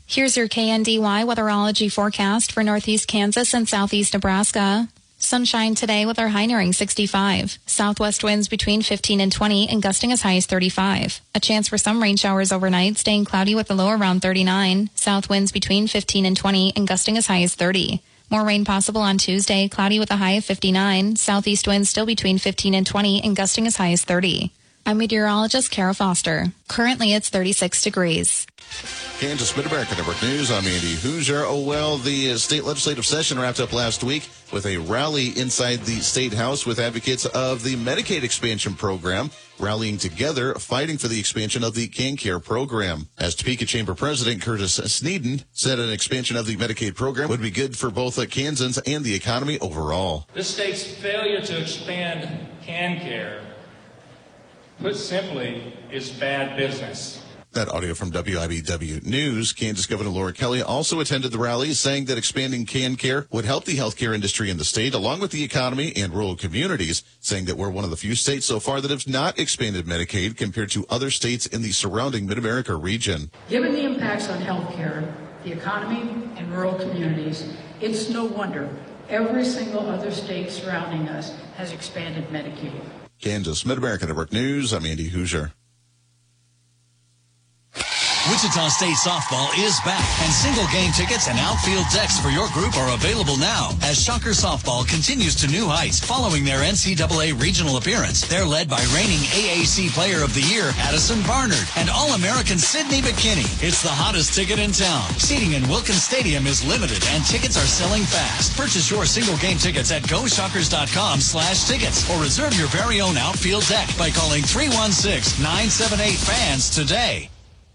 Here's your KNDY weatherology forecast for northeast Kansas and southeast Nebraska. Sunshine today with our high nearing 65. Southwest winds between 15 and 20 and gusting as high as 35. A chance for some rain showers overnight, staying cloudy with a low around 39. South winds between 15 and 20 and gusting as high as 30. More rain possible on Tuesday, cloudy with a high of 59. Southeast winds still between 15 and 20 and gusting as high as 30. I'm meteorologist Kara Foster. Currently, it's 36 degrees. Kansas Mid-America Network News. I'm Andy Hoosier. Oh, well, the state legislative session wrapped up last week with a rally inside the State House with advocates of the Medicaid expansion program, rallying together, fighting for the expansion of the CanCare program. As Topeka Chamber President Curtis Sneeden said, an expansion of the Medicaid program would be good for both Kansans and the economy overall. This state's failure to expand CanCare, put simply, is bad business. That audio from WIBW News. Kansas Governor Laura Kelly also attended the rally, saying that expanding CanCare would help the healthcare industry in the state, along with the economy and rural communities, saying that we're one of the few states so far that have not expanded Medicaid compared to other states in the surrounding Mid-America region. Given the impacts on healthcare, the economy, and rural communities, it's no wonder every single other state surrounding us has expanded Medicaid. Kansas Mid-America Network News. I'm Andy Hoosier. Wichita State softball is back, and single game tickets and outfield decks for your group are available now as Shocker softball continues to new heights following their NCAA regional appearance. They're led by reigning AAC Player of the Year, Addison Barnard, and All-American Sydney McKinney. It's the hottest ticket in town. Seating in Wilkins Stadium is limited, and tickets are selling fast. Purchase your single game tickets at GoShockers.com/tickets or reserve your very own outfield deck by calling 316-978-FANS today.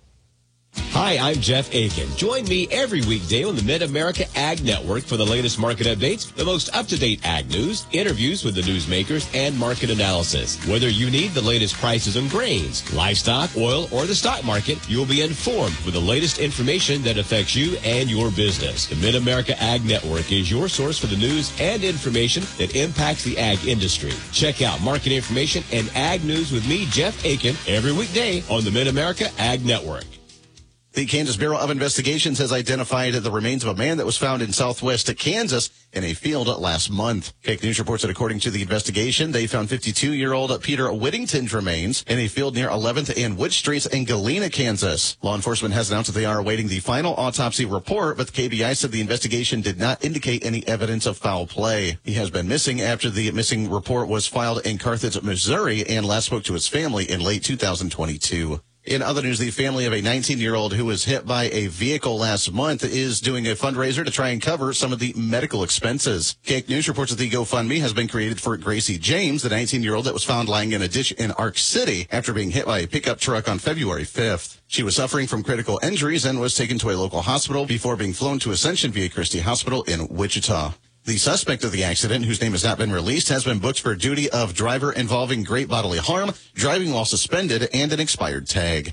Hi, I'm Jeff Aiken. Join me every weekday on the Mid-America Ag Network for the latest market updates, the most up-to-date ag news, interviews with the newsmakers, and market analysis. Whether you need the latest prices on grains, livestock, oil, or the stock market, you'll be informed with the latest information that affects you and your business. The Mid-America Ag Network is your source for the news and information that impacts the ag industry. Check out market information and ag news with me, Jeff Aiken, every weekday on the Mid-America Ag Network. The Kansas Bureau of Investigations has identified the remains of a man that was found in southwest Kansas in a field last month. Fake News reports that according to the investigation, they found 52-year-old Peter Whittington's remains in a field near 11th and Wood Streets in Galena, Kansas. Law enforcement has announced that they are awaiting the final autopsy report, but the KBI said the investigation did not indicate any evidence of foul play. He has been missing after the missing report was filed in Carthage, Missouri, and last spoke to his family in late 2022. In other news, the family of a 19-year-old who was hit by a vehicle last month is doing a fundraiser to try and cover some of the medical expenses. Cake News reports that the GoFundMe has been created for Gracie James, the 19-year-old that was found lying in a ditch in Ark City after being hit by a pickup truck on February 5th. She was suffering from critical injuries and was taken to a local hospital before being flown to Ascension Via Christi Hospital in Wichita. The suspect of the accident, whose name has not been released, has been booked for duty of driver involving great bodily harm, driving while suspended, and an expired tag.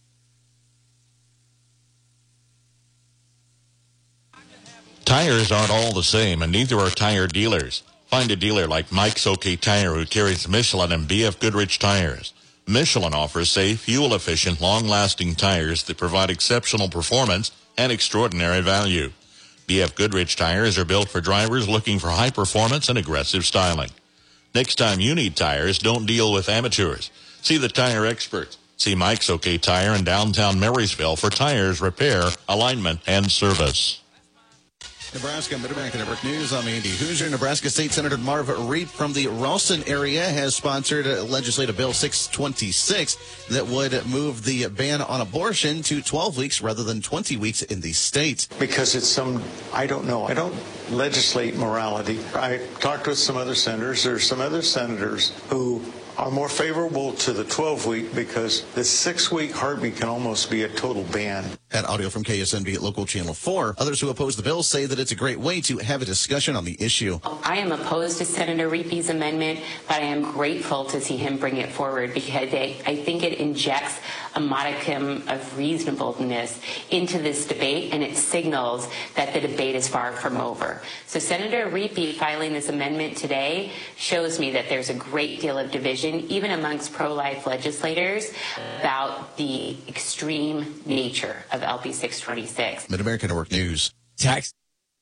Tires aren't all the same, and neither are tire dealers. Find a dealer like Mike's OK Tire, who carries Michelin and B.F. Goodrich tires. Michelin offers safe, fuel-efficient, long-lasting tires that provide exceptional performance and extraordinary value. B.F. Goodrich tires are built for drivers looking for high performance and aggressive styling. Next time you need tires, don't deal with amateurs. See the tire experts. See Mike's OK Tire in downtown Marysville for tires, repair, alignment, and service. Nebraska Mid-America Network News. I'm Andy Hoosier. Nebraska State Senator Marv Reep from the Ralston area has sponsored Legislative Bill 626 that would move the ban on abortion to 12 weeks rather than 20 weeks in the state. Because it's I don't know. I don't legislate morality. I talked with some other senators. There's some other senators who are more favorable to the 12-week because the 6-week heartbeat can almost be a total ban. That audio from KSNB at Local Channel 4. Others who oppose the bill say that it's a great way to have a discussion on the issue. I am opposed to Senator Reepe's amendment, but I am grateful to see him bring it forward because I think it injects a modicum of reasonableness into this debate, and it signals that the debate is far from over. So Senator Reepe filing this amendment today shows me that there's a great deal of division, even amongst pro-life legislators, about the extreme nature of LB 626. Mid-America Network News. Tax.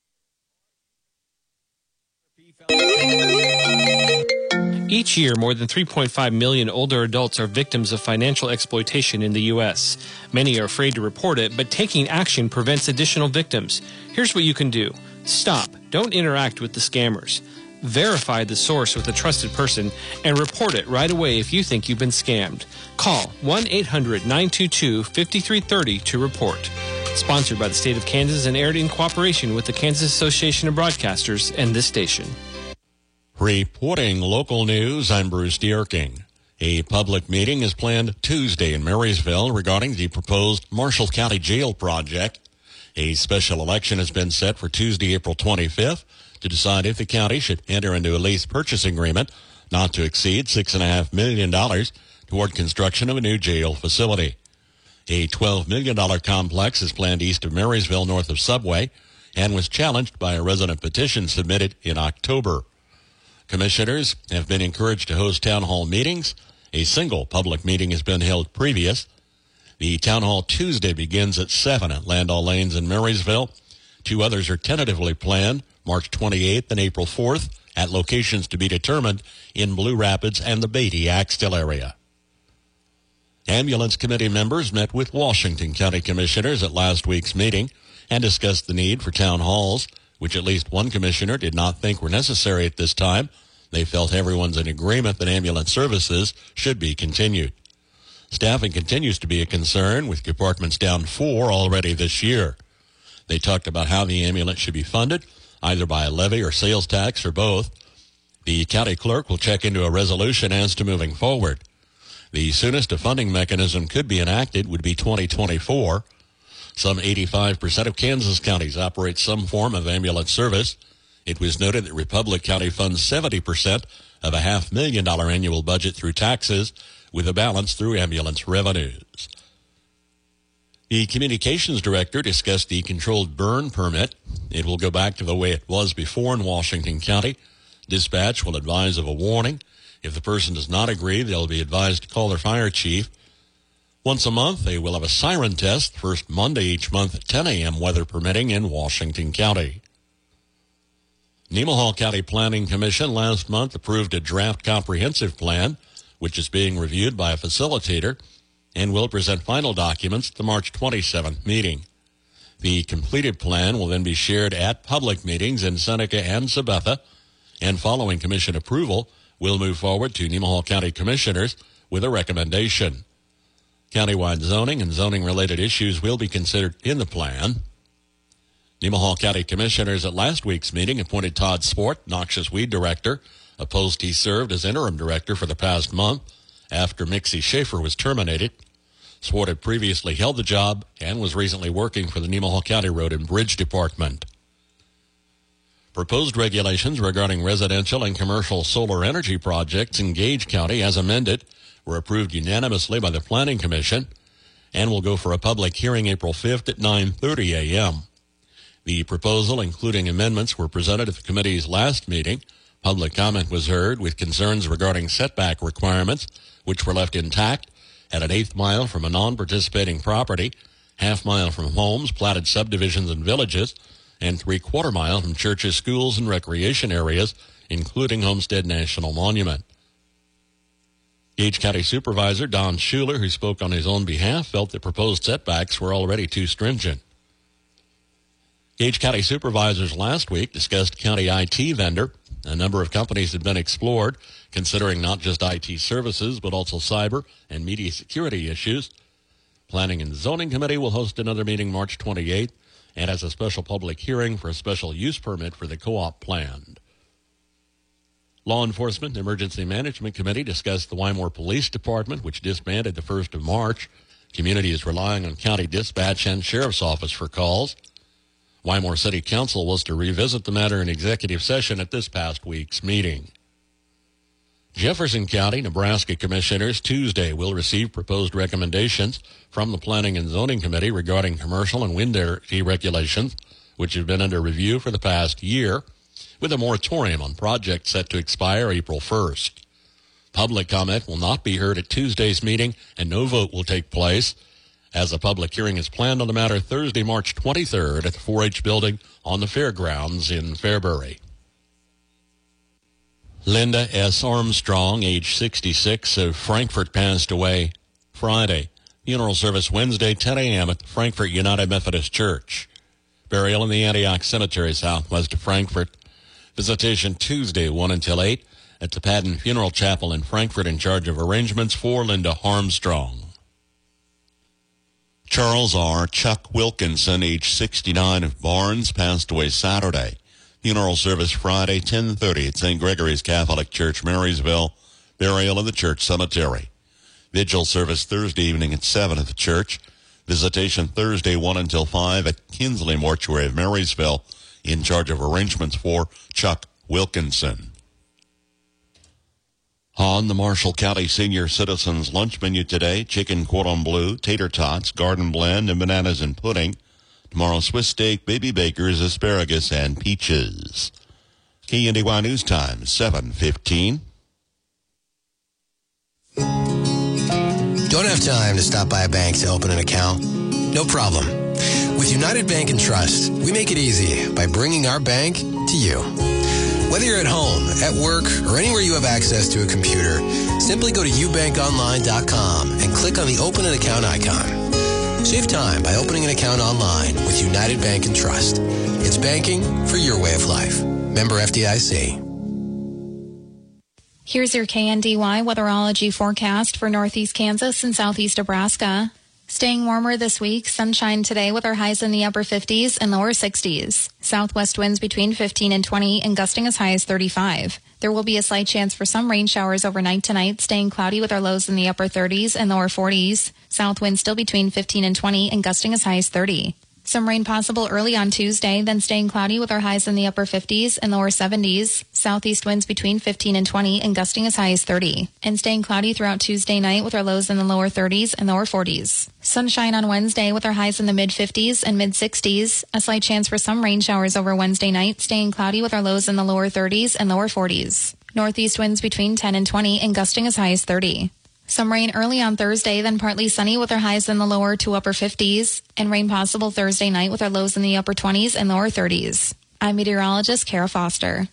Each year, more than 3.5 million older adults are victims of financial exploitation in the U.S. Many are afraid to report it, but taking action prevents additional victims. Here's what you can do. Stop. Don't interact with the scammers. Verify the source with a trusted person and report it right away if you think you've been scammed. Call 1-800-922-5330 to report. Sponsored by the state of Kansas and aired in cooperation with the Kansas Association of Broadcasters and this station. Reporting local news, I'm Bruce Dierking. A public meeting is planned Tuesday in Marysville regarding the proposed Marshall County Jail project. A special election has been set for Tuesday, April 25th to decide if the county should enter into a lease purchase agreement not to exceed $6.5 million toward construction of a new jail facility. A $12 million complex is planned east of Marysville, north of Subway, and was challenged by a resident petition submitted in October. Commissioners have been encouraged to host town hall meetings. A single public meeting has been held previous. The town hall Tuesday begins at 7 at Landau Lanes in Marysville. Two others are tentatively planned, March 28th and April 4th, at locations to be determined in Blue Rapids and the Beatty-Axtell area. Ambulance committee members met with Washington County commissioners at last week's meeting and discussed the need for town halls, which at least one commissioner did not think were necessary at this time. They felt everyone's in agreement that ambulance services should be continued. Staffing continues to be a concern, with departments down 4 already this year. They talked about how the ambulance should be funded, either by a levy or sales tax or both. The county clerk will check into a resolution as to moving forward. The soonest a funding mechanism could be enacted would be 2024. Some 85% of Kansas counties operate some form of ambulance service. It was noted that Republic County funds 70% of a $500,000 annual budget through taxes, with a balance through ambulance revenues. The communications director discussed the controlled burn permit. It will go back to the way it was before in Washington County. Dispatch will advise of a warning. If the person does not agree, they'll be advised to call their fire chief. Once a month, they will have a siren test, first Monday each month at 10 a.m., weather permitting, in Washington County. Nemaha County Planning Commission last month approved a draft comprehensive plan, which is being reviewed by a facilitator, and will present final documents at the March 27th meeting. The completed plan will then be shared at public meetings in Seneca and Sabetha, and following commission approval, will move forward to Nemaha County Commissioners with a recommendation. Countywide zoning and zoning-related issues will be considered in the plan. Nemaha County Commissioners at last week's meeting appointed Todd Sport, noxious weed director, a post he served as interim director for the past month after Mixie Schaefer was terminated. Sport had previously held the job and was recently working for the Nemaha County Road and Bridge Department. Proposed regulations regarding residential and commercial solar energy projects in Gage County, as amended, were approved unanimously by the Planning Commission and will go for a public hearing April 5th at 9:30 a.m. The proposal, including amendments, were presented at the committee's last meeting. Public comment was heard with concerns regarding setback requirements, which were left intact at an 1/8 mile from a non-participating property, 1/2 mile from homes, platted subdivisions and villages, and 3/4 mile from churches, schools, and recreation areas, including Homestead National Monument. Gage County Supervisor Don Schuler, who spoke on his own behalf, felt that proposed setbacks were already too stringent. Gage County Supervisors last week discussed county IT vendor. A number of companies had been explored, considering not just IT services, but also cyber and media security issues. Planning and Zoning Committee will host another meeting March 28th and has a special public hearing for a special use permit for the co-op planned. Law Enforcement and Emergency Management Committee discussed the Wymore Police Department, which disbanded the 1st of March. Community is relying on county dispatch and sheriff's office for calls. Wymore City Council was to revisit the matter in executive session at this past week's meeting. Jefferson County, Nebraska commissioners Tuesday will receive proposed recommendations from the Planning and Zoning Committee regarding commercial and wind energy regulations, which have been under review for the past year, with a moratorium on projects set to expire April 1st. Public comment will not be heard at Tuesday's meeting, and no vote will take place. as a public hearing is planned on the matter Thursday, March 23rd at the 4-H building on the fairgrounds in Fairbury. Linda S. Armstrong, age 66, of Frankfort, passed away Friday. Funeral service Wednesday, 10 a.m. at the Frankfort United Methodist Church. Burial in the Antioch Cemetery, southwest of Frankfort. Visitation Tuesday, 1 until 8, at the Padden Funeral Chapel in Frankfort, in charge of arrangements for Linda Armstrong. Charles R. Chuck Wilkinson, age 69, of Barnes, passed away Saturday. Funeral service Friday, 10:30 at St. Gregory's Catholic Church, Marysville. Burial in the church cemetery. Vigil service Thursday evening at 7 at the church. Visitation Thursday, 1 until 5 at Kinsley Mortuary of Marysville, in charge of arrangements for Chuck Wilkinson. On the Marshall County Senior Citizens lunch menu today, chicken cordon bleu, tater tots, garden blend, and bananas and pudding. Tomorrow, Swiss steak, baby bakers, asparagus, and peaches. KNDY News Time, 7:15. Don't have time to stop by a bank to open an account? No problem. With United Bank and Trust, we make it easy by bringing our bank to you. Whether you're at home, at work, or anywhere you have access to a computer, simply go to ubankonline.com and click on the Open an Account icon. Save time by opening an account online with United Bank and Trust. It's banking for your way of life. Member FDIC. Here's your KNDY weatherology forecast for northeast Kansas and southeast Nebraska. Staying warmer this week, sunshine today with our highs in the upper 50s and lower 60s. Southwest winds between 15 and 20 and gusting as high as 35. There will be a slight chance for some rain showers overnight tonight, staying cloudy with our lows in the upper 30s and lower 40s. South winds still between 15 and 20 and gusting as high as 30. Some rain possible early on Tuesday, then staying cloudy with our highs in the upper 50s and lower 70s. Southeast winds between 15 and 20 and gusting as high as 30. And staying cloudy throughout Tuesday night with our lows in the lower 30s and lower 40s. Sunshine on Wednesday with our highs in the mid-50s and mid-60s. A slight chance for some rain showers over Wednesday night, staying cloudy with our lows in the lower 30s and lower 40s. Northeast winds between 10 and 20 and gusting as high as 30. Some rain early on Thursday, then partly sunny with our highs in the lower to upper 50s, and rain possible Thursday night with our lows in the upper 20s and lower 30s. I'm meteorologist Kara Foster.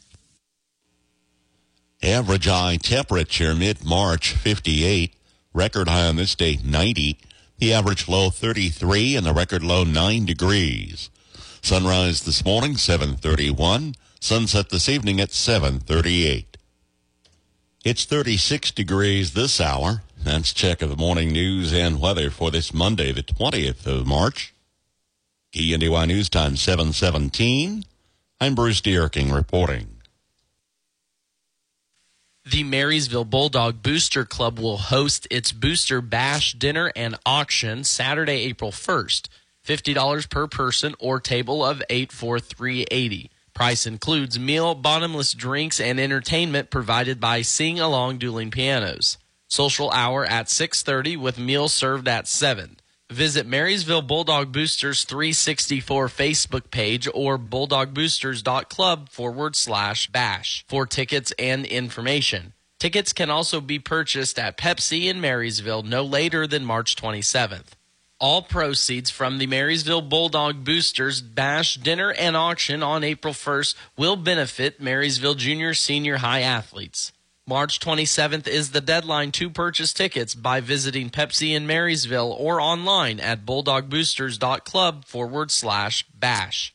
Average high temperature mid-March, 58. Record high on this day, 90. The average low, 33, and the record low, 9 degrees. Sunrise this morning, 7:31. Sunset this evening at 7:38. It's 36 degrees this hour. That's check of the morning news and weather for this Monday, the 20th of March. KNDY News Time, 7:17. I'm Bruce Dierking reporting. The Marysville Bulldog Booster Club will host its Booster Bash Dinner and Auction Saturday, April 1st. $50 per person or table of 8 for $380. Price includes meal, bottomless drinks, and entertainment provided by Sing Along Dueling Pianos. Social hour at 6:30 with meals served at 7. Visit Marysville Bulldog Boosters 364 Facebook page or bulldogboosters.club/bash for tickets and information. Tickets can also be purchased at Pepsi in Marysville no later than March 27th. All proceeds from the Marysville Bulldog Boosters Bash Dinner and Auction on April 1st will benefit Marysville Junior Senior High athletes. March 27th is the deadline to purchase tickets by visiting Pepsi in Marysville or online at bulldogboosters.club/bash.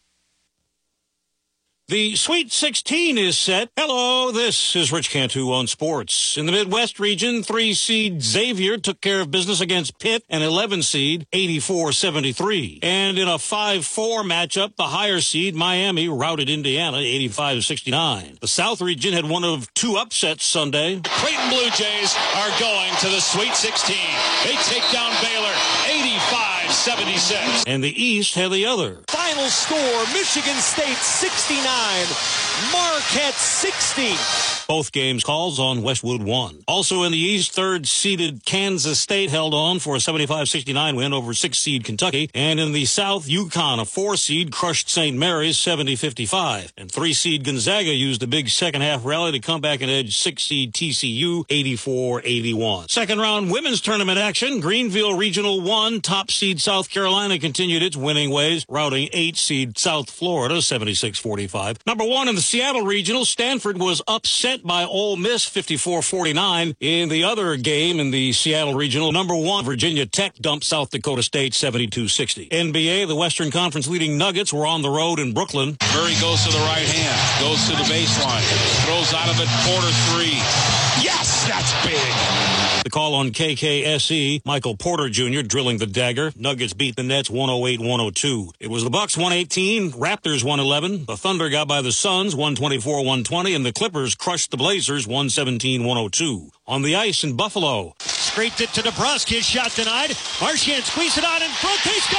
The Sweet 16 is set. Hello, this is Rich Cantu on sports. In the Midwest region, 3-seed Xavier took care of business against Pitt, and 11-seed 84-73. And in a 5-4 matchup, the higher seed Miami routed Indiana 85-69. The South region had one of two upsets Sunday. Creighton Blue Jays are going to the Sweet 16. They take down Baylor 85-76. And the East had the other. Final score, Michigan State 69, Marquette 60. Both games calls on Westwood 1. Also in the East, third-seeded Kansas State held on for a 75-69 win over 6-seed Kentucky. And in the South, UConn, a 4-seed, crushed St. Mary's 70-55. And 3-seed Gonzaga used a big second-half rally to come back and edge 6-seed TCU 84-81. Second-round women's tournament action. Greenville Regional 1, top seed South Carolina continued its winning ways, routing 8-seed South Florida 76-45. Number 1 in the Seattle Regional, Stanford was upset by Ole Miss 54-49. In the other game in the Seattle Regional, number 1 Virginia Tech dumped South Dakota State 72-60. NBA, the Western Conference leading Nuggets were on the road in Brooklyn. Murray goes to the right hand, goes to the baseline, throws out of it, Porter 3. Yes, that's big. The call on KKSE, Michael Porter Jr. drilling the dagger. Nuggets beat the Nets 108-102. It was the Bucks 118, Raptors 111. The Thunder got by the Suns 124-120, and the Clippers crushed the Blazers 117-102. On the ice in Buffalo. Scraped it to DeBrusque. His shot denied. Marchand squeezed it out in front. They score!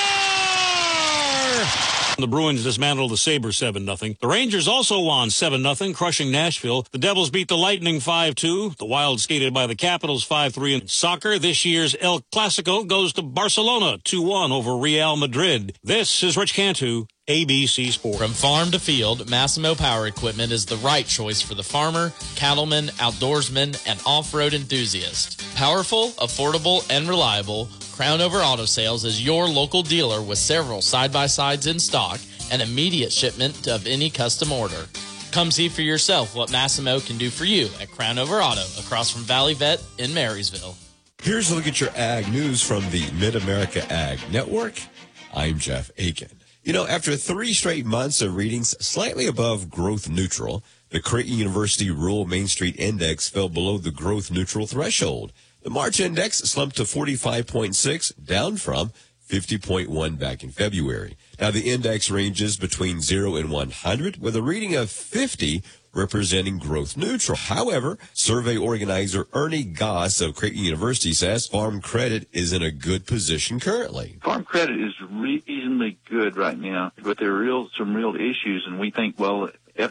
The Bruins dismantled the Sabres 7-0. The Rangers also won 7-0, crushing Nashville. The Devils beat the Lightning 5-2. The Wild skated by the Capitals 5-3. In soccer, this year's El Clasico goes to Barcelona 2-1 over Real Madrid. This is Rich Cantu, ABC Sports. From farm to field, Massimo Power Equipment is the right choice for the farmer, cattleman, outdoorsman, and off-road enthusiast. Powerful, affordable, and reliable, Crown Over Auto Sales is your local dealer with several side-by-sides in stock and immediate shipment of any custom order. Come see for yourself what Massimo can do for you at Crown Over Auto across from Valley Vet in Marysville. Here's a look at your ag news from the Mid-America Ag Network. I'm Jeff Aiken. You know, after 3 straight months of readings slightly above growth neutral, the Creighton University Rural Main Street Index fell below the growth neutral threshold. The March index slumped to 45.6, down from 50.1 back in February. Now, the index ranges between 0 and 100, with a reading of 50 representing growth neutral. However, survey organizer Ernie Goss of Creighton University says farm credit is in a good position currently. Farm credit is reasonably good right now, but there are some real issues, and we think, well,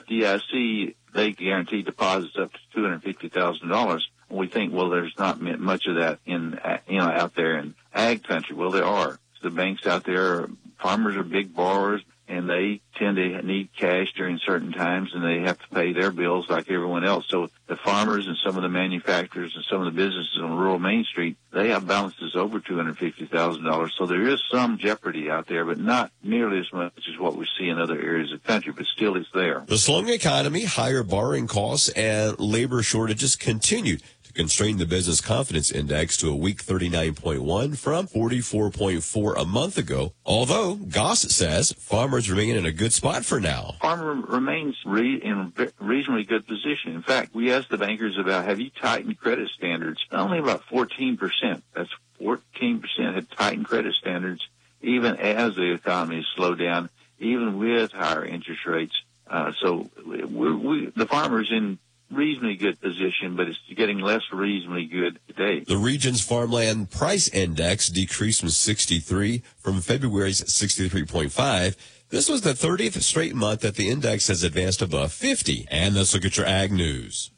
FDIC, they guarantee deposits up to $250,000. We think, well, there's not much of that out there in ag country. Well, there are. The banks out there, farmers are big borrowers, and they tend to need cash during certain times, and they have to pay their bills like everyone else. So the farmers and some of the manufacturers and some of the businesses on rural Main Street, they have balances over $250,000. So there is some jeopardy out there, but not nearly as much as what we see in other areas of the country, but still it's there. The slowing economy, higher borrowing costs, and labor shortages continued to constrain the Business Confidence Index to a weak 39.1 from 44.4 a month ago. Although, Goss says farmers remain in a good spot for now. Farmer remains in a reasonably good position. In fact, we asked the bankers about, have you tightened credit standards? Only about 14%. That's 14% had tightened credit standards, even as the economy has slowed down, even with higher interest rates. So the farmer's in reasonably good position, but it's getting less reasonably good today. The region's farmland price index decreased from 63 from February's 63.5. This was the 30th straight month that the index has advanced above 50. And let's look at your ag news.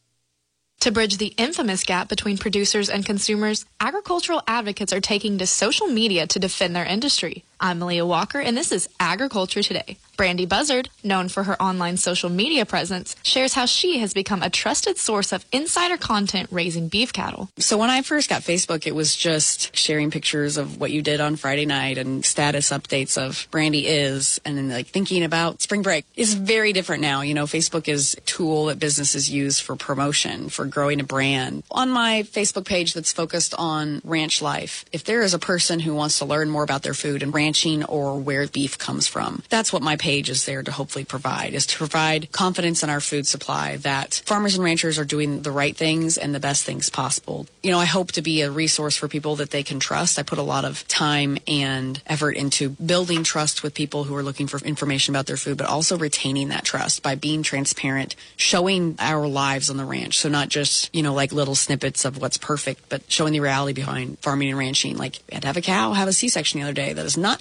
To bridge the infamous gap between producers and consumers, agricultural advocates are taking to social media to defend their industry. I'm Malia Walker, and this is Agriculture Today. Brandy Buzzard, known for her online social media presence, shares how she has become a trusted source of insider content raising beef cattle. So when I first got Facebook, it was just sharing pictures of what you did on Friday night and status updates of Brandy is, and then like thinking about spring break. It's very different now. You know, Facebook is a tool that businesses use for promotion, for growing a brand. On my Facebook page that's focused on ranch life, if there is a person who wants to learn more about their food and ranching or where beef comes from, that's what my page is there to hopefully provide, is to provide confidence in our food supply that farmers and ranchers are doing the right things and the best things possible. You know, I hope to be a resource for people that they can trust. I put a lot of time and effort into building trust with people who are looking for information about their food, but also retaining that trust by being transparent, showing our lives on the ranch. So not just, you know, like little snippets of what's perfect, but showing the reality behind farming and ranching. Like, I had to have a cow have a C-section the other day. That is not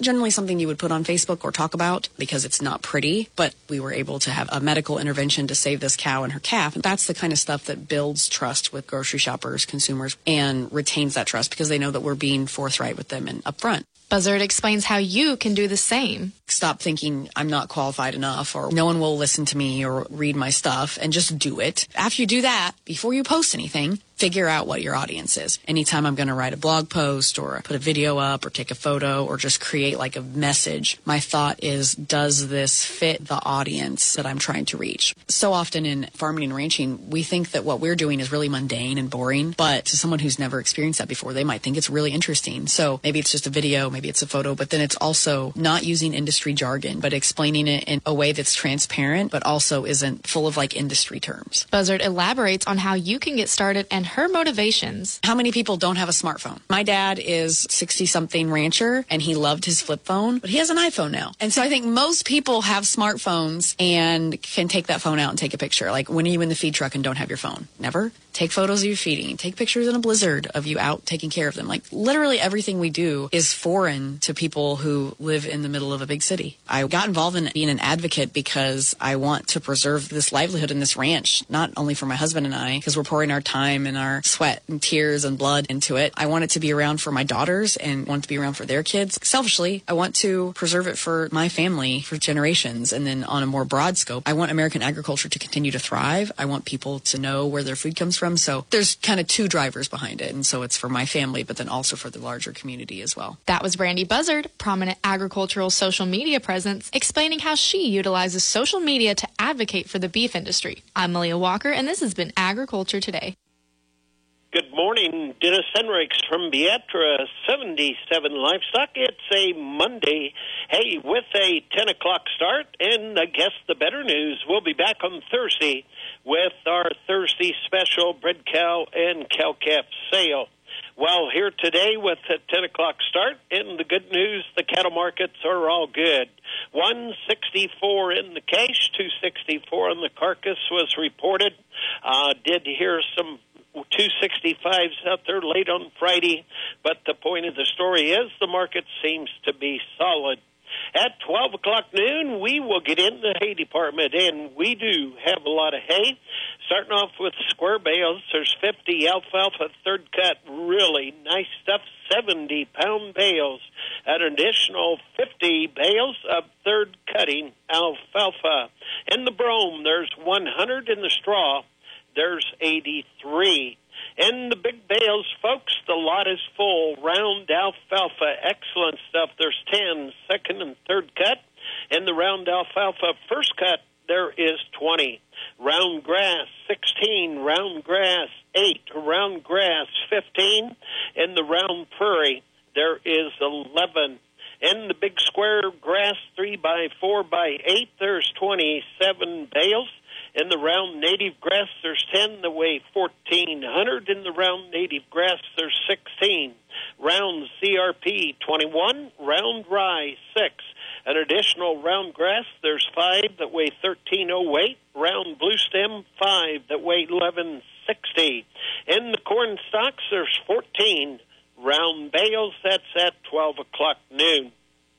not generally something you would put on Facebook or talk about because it's not pretty, but we were able to have a medical intervention to save this cow and her calf. And that's the kind of stuff that builds trust with grocery shoppers, consumers, and retains that trust because they know that we're being forthright with them and upfront. Buzzard explains how you can do the same. Stop thinking I'm not qualified enough or no one will listen to me or read my stuff and just do it. After you do that, before you post anything, figure out what your audience is. Anytime I'm going to write a blog post or put a video up or take a photo or just create like a message, my thought is, does this fit the audience that I'm trying to reach? So often in farming and ranching, we think that what we're doing is really mundane and boring, but to someone who's never experienced that before, they might think it's really interesting. So maybe it's just a video, maybe it's a photo, but then it's also not using industry jargon, but explaining it in a way that's transparent, but also isn't full of like industry terms. Buzzard elaborates on how you can get started and her motivations. How many people don't have a smartphone? My dad is 60-something rancher, and he loved his flip phone, but he has an iPhone now. And so I think most people have smartphones and can take that phone out and take a picture. Like, when are you in the feed truck and don't have your phone? Never. Take photos of you feeding. Take pictures in a blizzard of you out taking care of them. Like, literally everything we do is foreign to people who live in the middle of a big city. I got involved in being an advocate because I want to preserve this livelihood in this ranch, not only for my husband and I, because we're pouring our time and our sweat and tears and blood into it. I want it to be around for my daughters and want it to be around for their kids. Selfishly, I want to preserve it for my family for generations. And then on a more broad scope, I want American agriculture to continue to thrive. I want people to know where their food comes from. So there's kind of two drivers behind it. And so it's for my family, but then also for the larger community as well. That was Brandy Buzzard, prominent agricultural social media presence, explaining how she utilizes social media to advocate for the beef industry. I'm Malia Walker, and this has been Agriculture Today. Good morning, Dennis Henricks from Beatra 77 Livestock. It's a Monday, hey, with a 10 o'clock start, and I guess the better news, we'll be back on Thursday with our Thursday special bred cow and cow-calf sale. Well, here today with a 10 o'clock start, and the good news, the cattle markets are all good. 164 in the cash, 264 on the carcass was reported. Did hear some 265s out there late on Friday, but the point of the story is the market seems to be solid. At 12 o'clock noon, we will get in the hay department, and we do have a lot of hay. Starting off with square bales, there's 50 alfalfa third cut, really nice stuff, 70-pound bales. An additional 50 bales of third cutting alfalfa. In the brome, there's 100. In the straw, there's 83. In the big bales, folks, the lot is full. Round alfalfa, excellent stuff. There's 10, second and third cut. In the round alfalfa first cut, there is 20. Round grass, 16. Round grass, 8. Round grass, 15. In the round prairie, there is 11. In the big square grass, 3 by 4 by 8, there's 27 bales. In the round native grass, there's 10 that weigh 1,400. In the round native grass, there's 16. Round CRP, 21. Round rye, 6. An additional round grass, there's 5 that weigh 1,308. Round blue stem, 5 that weigh 1,160. In the corn stalks, there's 14. Round bales, that's at 12 o'clock noon.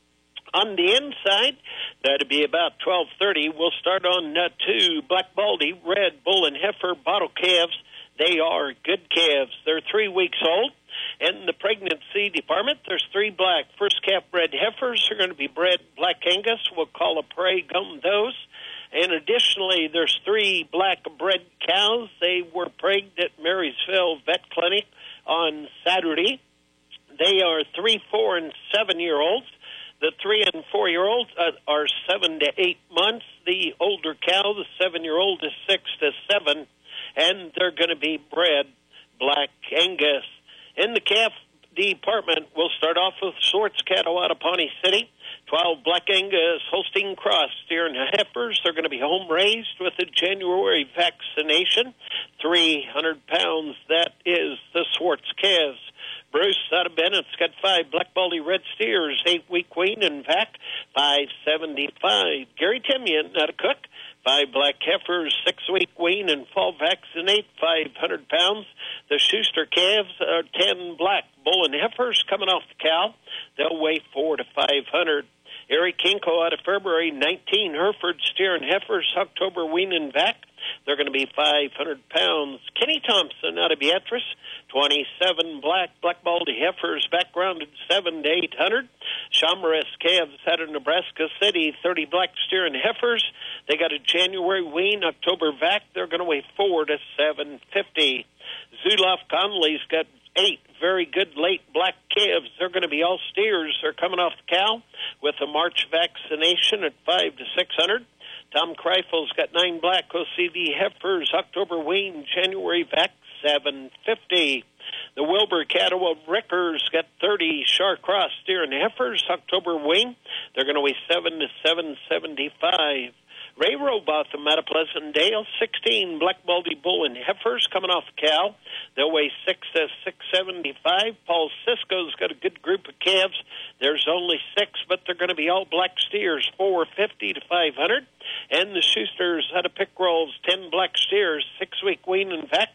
On the inside, that'd be about 12:30. We'll start on 2 Black Baldy, Red Bull, and Heifer bottle calves. They are good calves. They're 3 weeks old. In the pregnancy department, there's 3 black first calf bred heifers. They're going to be bred Black Angus. We'll call a preg on those. And additionally, there's 3 black bred cows. They were pregged at Marysville Vet Clinic on Saturday. They are 3, 4, and 7-year-olds. The 3 and 4-year-olds are 7 to 8 months. The older cow, the 7-year-old, is 6 to 7, and they're going to be bred Black Angus. In the calf department, we'll start off with Swartz cattle out of Pawnee City. 12 Black Angus Holstein Cross steer and heifers. They're going to be home raised with a January vaccination. 300 pounds. That is the Swartz calves. Bruce out of Bennett's got 5 Black Baldy red steers, 8-week wean and vac, 575. Gary Timian out of Cook, 5 black heifers, 6-week wean and fall vaccinate, 500 pounds. The Schuster calves are 10 black bull and heifers coming off the cow. They'll weigh 400 to 500. Erie Kinko out of February, 19 Hereford steer and heifers, October wean and vac. They're going to be 500 pounds. Kenny Thompson out of Beatrice, 27 black baldy heifers, backgrounded 700 to 800. Chamorros calves out of Nebraska City, 30 black steer and heifers. They got a January wean, October vac. They're going to weigh 400 to 750. Zuloff Conley's got 8 very good late black calves. They're going to be all steers. They're coming off the cow with a March vaccination at 500 to 600. Tom Kreiffel's got 9 black OCD heifers, October wean, January vac, 750. The Wilbur cattle of Ricker's got 30 Char Cross steer and heifers, October wean. They're going to weigh 700 to 775. Ray Robotham out of Pleasantdale, 16 black baldy bull and heifers coming off the cow. They'll weigh 600 to 675. Paul Cisco's got a good group of calves. There's only 6, but they're going to be all black steers, 450 to 500. And the Schusters out of Pickrolls, 10 black steers, 6-week wean and vac,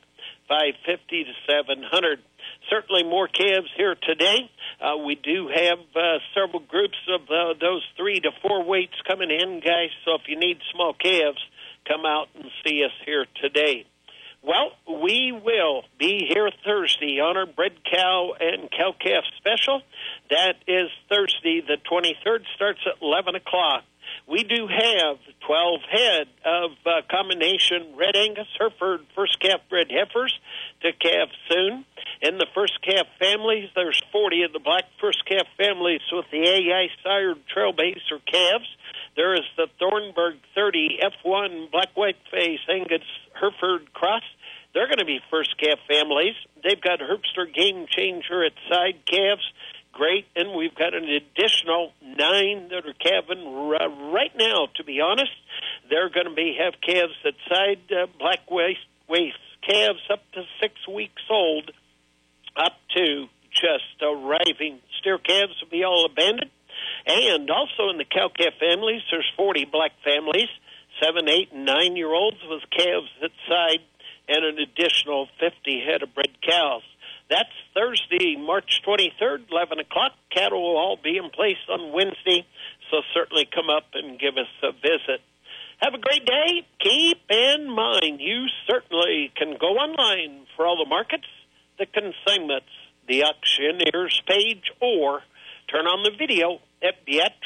550 to 700. Certainly more calves here today. We do have several groups of those 3 to 4 weights coming in, guys. So if you need small calves, come out and see us here today. Well, we will be here Thursday on our bred cow and cow-calf special. That is Thursday the 23rd, starts at 11 o'clock. We do have 12 head of combination Red Angus Hereford first calf bred heifers to calve soon. In the first calf families, there's 40 of the black first calf families with the AI sired trailblazer calves. There is the Thornburg 30 F1 black white face Angus Hereford cross. They're going to be first calf families. They've got Herbster Game Changer at side calves. Great, and we've got an additional 9 that are calving right now, to be honest. They're going to have calves that side black waist calves up to 6 weeks old, up to just arriving. Steer calves will be all abandoned. And also in the cow-calf families, there's 40 black families, 7, 8, and 9-year-olds with calves that side, and an additional 50 head of bred cows. That's Thursday, March 23rd, 11 o'clock. Cattle will all be in place on Wednesday, so certainly come up and give us a visit. Have a great day. Keep in mind, you certainly can go online for all the markets, the consignments, the auctioneer's page, or turn on the video at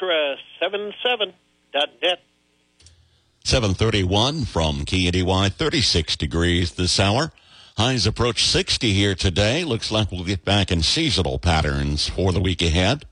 Beatra77.net. 7:31 from KNDY, 36 degrees this hour. Highs approach 60 here today. Looks like we'll get back in seasonal patterns for the week ahead.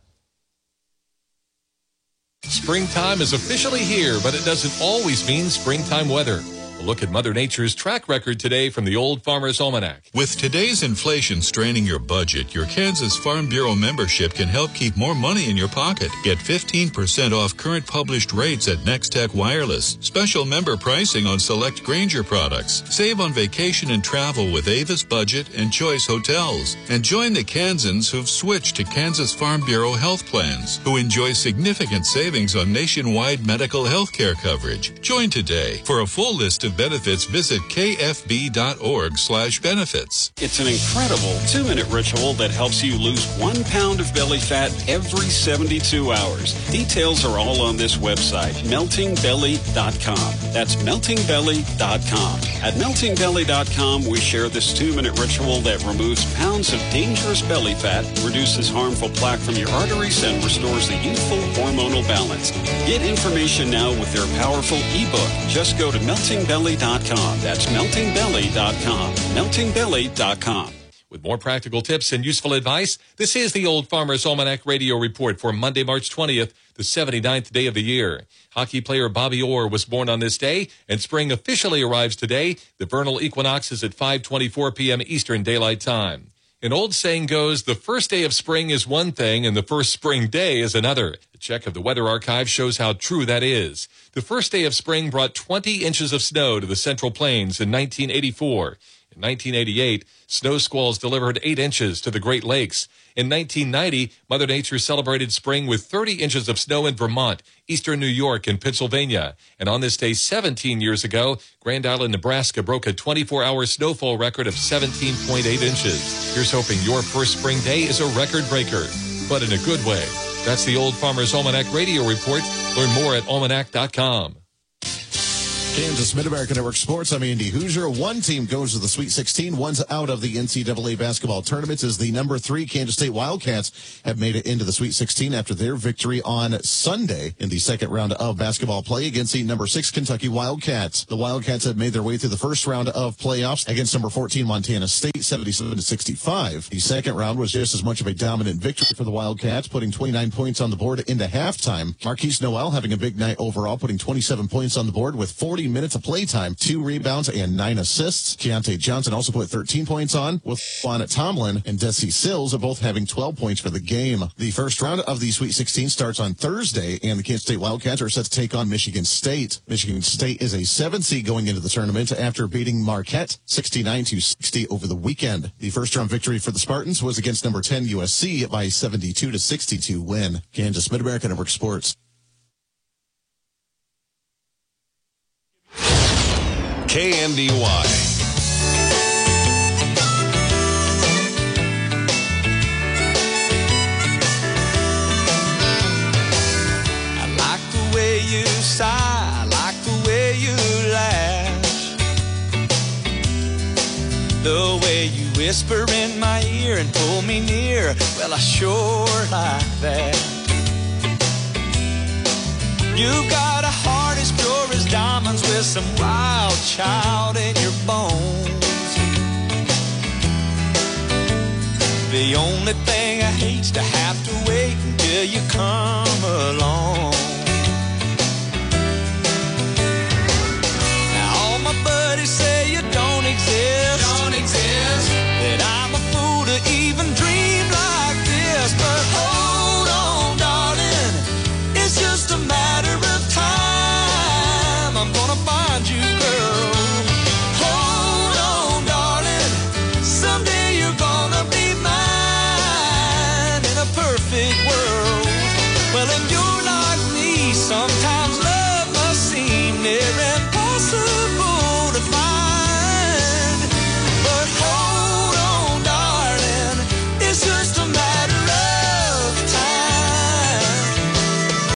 Springtime is officially here, but it doesn't always mean springtime weather. A look at Mother Nature's track record today from the Old Farmer's Almanac. With today's inflation straining your budget, your Kansas Farm Bureau membership can help keep more money in your pocket. Get 15% off current published rates at Nextech Wireless. Special member pricing on select Grainger products. Save on vacation and travel with Avis Budget and Choice Hotels. And join the Kansans who've switched to Kansas Farm Bureau health plans, who enjoy significant savings on nationwide medical health care coverage. Join today. For a full list of benefits, visit kfb.org/benefits. It's an incredible 2-minute ritual that helps you lose 1 pound of belly fat every 72 hours. Details are all on this website, meltingbelly.com. That's meltingbelly.com. At meltingbelly.com, we share this 2-minute ritual that removes pounds of dangerous belly fat, reduces harmful plaque from your arteries, and restores the youthful hormonal balance. Get information now with their powerful ebook. Just go to meltingbelly.com. That's meltingbelly.com. Meltingbelly.com. With more practical tips and useful advice, this is the Old Farmer's Almanac Radio Report for Monday, March 20th, the 79th day of the year. Hockey player Bobby Orr was born on this day, and spring officially arrives today. The vernal equinox is at 5:24 p.m. Eastern Daylight Time. An old saying goes, the first day of spring is one thing and the first spring day is another. A check of the Weather Archive shows how true that is. The first day of spring brought 20 inches of snow to the Central Plains in 1984. In 1988, snow squalls delivered 8 inches to the Great Lakes. In 1990, Mother Nature celebrated spring with 30 inches of snow in Vermont, eastern New York, and Pennsylvania. And on this day 17 years ago, Grand Island, Nebraska broke a 24-hour snowfall record of 17.8 inches. Here's hoping your first spring day is a record breaker. but in a good way. That's the Old Farmer's Almanac Radio Report. Learn more at almanac.com. Kansas Mid-America Network Sports. I'm Andy Hoosier. One team goes to the Sweet 16. One's out of the NCAA basketball tournament as the number 3 Kansas State Wildcats have made it into the Sweet 16 after their victory on Sunday in the second round of basketball play against the number 6 Kentucky Wildcats. The Wildcats have made their way through the first round of playoffs against number 14 Montana State, 77-65. The second round was just as much of a dominant victory for the Wildcats, putting 29 points on the board into halftime. Marquise Noel having a big night overall, putting 27 points on the board with 40 minutes of playtime, 2 rebounds, and 9 assists. Keontae Johnson also put 13 points on, with Juan Tomlin and Desi Sills both having 12 points for the game. The first round of the Sweet 16 starts on Thursday, and the Kansas State Wildcats are set to take on Michigan State. Michigan State is a 7th seed going into the tournament after beating Marquette 69-60 over the weekend. The first round victory for the Spartans was against number 10 USC by 72-62 win. Kansas Mid-America Network Sports. KNDY. I like the way you sigh, I like the way you laugh, the way you whisper in my ear and pull me near. Well, I sure like that. You got a heart as pure as diamonds with some wild child in your bones. The only thing I hate's to have to wait until you come